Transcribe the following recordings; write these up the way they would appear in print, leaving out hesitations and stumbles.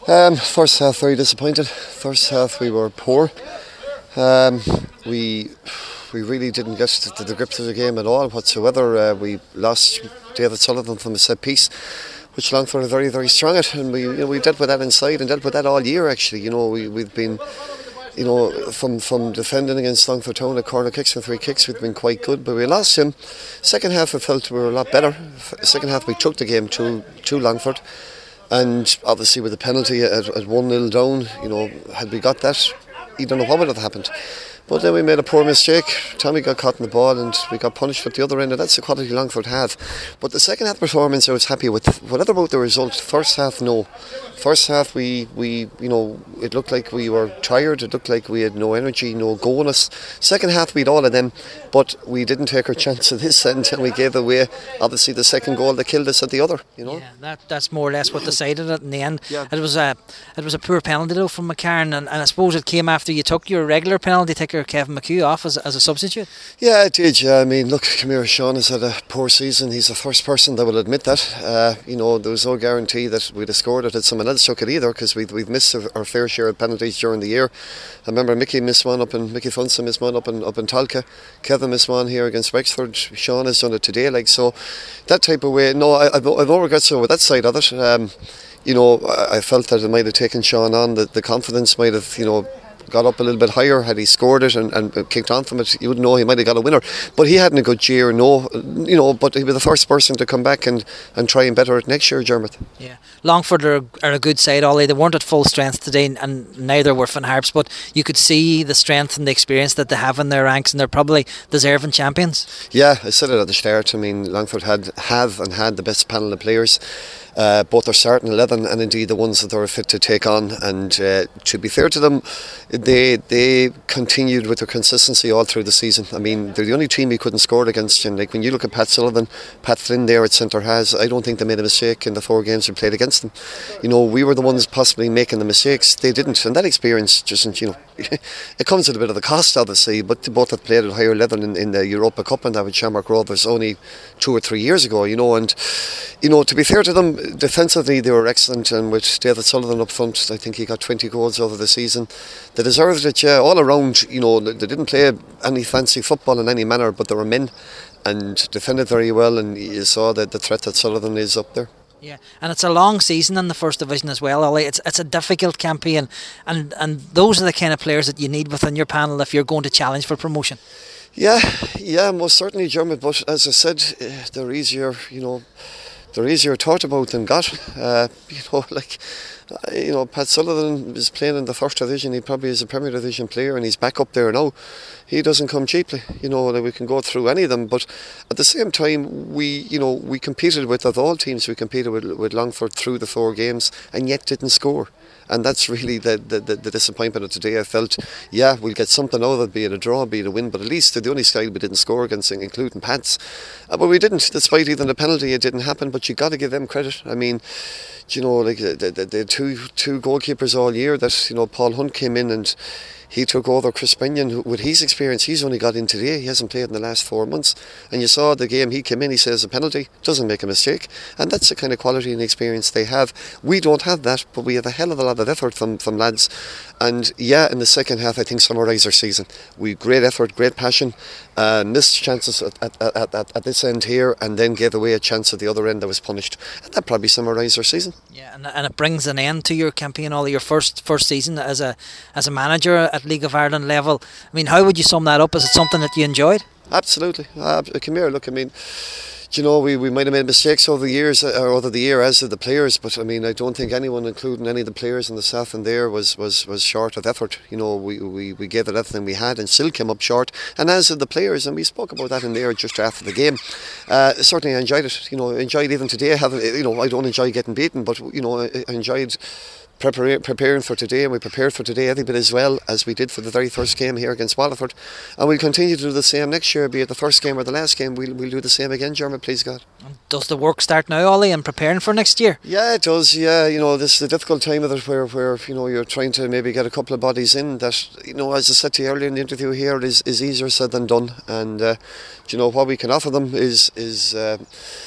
First half very disappointed. First half we were poor. Um, we we really didn't get to the grips of the game at all whatsoever. We lost David Sullivan from a set piece, which Longford are very, very strong at, and we dealt with that inside and dealt with that all year actually. We've been, from defending against Longford Town at corner kicks and free kicks, we've been quite good, but we lost him. Second half I felt we were a lot better. Second half we took the game to Longford, and obviously with the penalty at 1-0 down, had we got that, you don't know what would have happened. But then we made a poor mistake. Tommy got caught in the ball and we got punished at the other end, and that's the quality Longford have. But the second half performance I was happy with. Whatever about the result, first half no. First half we it looked like we were tired, it looked like we had no energy, no go in us. Second half we had all of them, but we didn't take our chance at this end, and we gave away obviously the second goal that killed us at the other. Yeah, that's more or less what decided it in the end. Yeah. It was a poor penalty though from McCarran, and I suppose it came after you took your regular penalty taker Kevin McHugh off as a substitute. Yeah, it did. Yeah. I mean, look, come here, Sean has had a poor season. He's the first person that will admit that. There was no guarantee that we'd have scored it had someone else took it either, because we've missed our fair share of penalties during the year. I remember Mickey missed one Mickey Funson missed one up in Talca. Kevin missed one here against Wexford. Sean has done it today. So that type of way. No, I've no regrets with that side of it. I felt that it might have taken Sean on. The confidence might have, got up a little bit higher. Had he scored it and kicked on from it, you wouldn't know, he might have got a winner. But he hadn't a good year, but he was the first person to come back and try and better it next year, Dermot. Yeah, Longford are a good side, Ollie. They weren't at full strength today, and neither were Finn Harps, but you could see the strength and the experience that they have in their ranks, and they're probably deserving champions. Yeah, I said it at the start. I mean, Longford had the best panel of players. Both their starting 11 and indeed the ones that they were fit to take on, and to be fair to them, they continued with their consistency all through the season. I mean, they're the only team we couldn't score against, and when you look at Pat Sullivan, Pat Flynn there at centre halves, I don't think they made a mistake in the 4 games we played against them. We were the ones possibly making the mistakes. They didn't, and that experience doesn't, it comes at a bit of a cost obviously, but they both have played at a higher level in the Europa Cup, and that with Shamrock Rovers only 2 or 3 years ago, and to be fair to them, defensively they were excellent, and with David Sullivan up front, I think he got 20 goals over the season. They deserved it, yeah, all around. They didn't play any fancy football in any manner, but they were men and defended very well, and you saw that the threat that Sullivan is up there. Yeah, and it's a long season in the First Division as well, Ollie. It's a difficult campaign, and those are the kind of players that you need within your panel if you're going to challenge for promotion. Yeah, most certainly, Dermot, but as I said, they're easier thought about than got. Pat Sullivan is playing in the First Division. He probably is a Premier Division player, and he's back up there now. He doesn't come cheaply. We can go through any of them, but at the same time, we competed with, of all teams, we competed with Longford through the 4 games, and yet didn't score. And that's really the disappointment of today. I felt, we'll get something out of it, be it a draw, be it a win, but at least they're the only side we didn't score against, including Pats. But we didn't, despite even the penalty, it didn't happen, but you got to give them credit. I mean, the two goalkeepers all year that, Paul Hunt came in and he took over Chris Benyon, who, with his experience, he's only got in today. He hasn't played in the last 4 months. And you saw the game he came in, he says a penalty, doesn't make a mistake. And that's the kind of quality and experience they have. We don't have that, but we have a hell of a lot of effort from lads. And in the second half, I think summarised our season. We great effort, great passion, missed chances at this end here, and then gave away a chance at the other end that was punished. And that probably summarised our season. Yeah, and it brings an end to your campaign, all your first season as a manager at League of Ireland level. I mean, how would you sum that up? Is it something that you enjoyed? Absolutely. Come here, look, I mean, we might have made mistakes over the years, or over the year, as did the players, but I mean, I don't think anyone, including any of the players and the staff in there, was short of effort. We gave it everything we had and still came up short, and as did the players, and we spoke about that in there just after the game. Certainly I enjoyed it. Enjoyed even today. I don't enjoy getting beaten, but I enjoyed preparing for today, and we prepared for today every bit as well as we did for the very first game here against Waterford, and we'll continue to do the same next year, be it the first game or the last game. We'll do the same again, Dermot, please God. And does the work start now, Ollie, in preparing for next year? Yeah, it does. Yeah, this is the difficult time of it where you're trying to maybe get a couple of bodies in that, as I said to you earlier in the interview here, is easier said than done, and what we can offer them is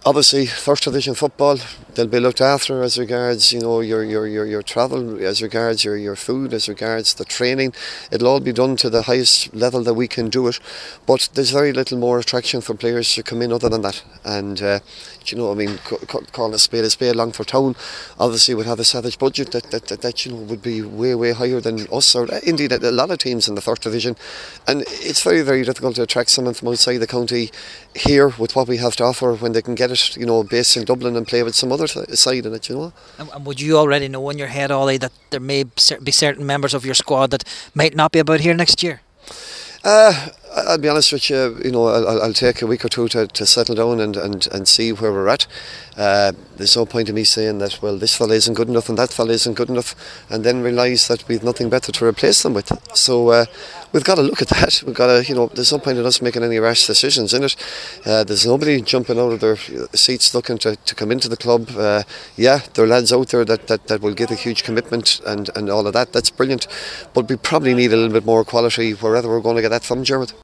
Obviously, first division football, they'll be looked after as regards, your travel, as regards your food, as regards the training. It'll all be done to the highest level that we can do it. But there's very little more attraction for players to come in other than that. And calling a spade Longford Town, obviously would have a savage budget that would be way higher than us, or indeed a lot of teams in the first division. And it's very, very difficult to attract someone from outside the county here with what we have to offer when they can get it, based in Dublin and play with some other side in it, And would you already know in your head, Ollie, that there may be certain members of your squad that might not be about here next year? I'll be honest with you, I'll take a week or two to settle down and see where we're at. There's no point in me saying that, well, this fella isn't good enough and that fella isn't good enough, and then realise that we've nothing better to replace them with. So we've got to look at that. We've got to, there's no point in us making any rash decisions in it. There's nobody jumping out of their seats looking to come into the club. There are lads out there that will give a huge commitment and all of that. That's brilliant. But we probably need a little bit more quality wherever we're going to get that from, Gerard.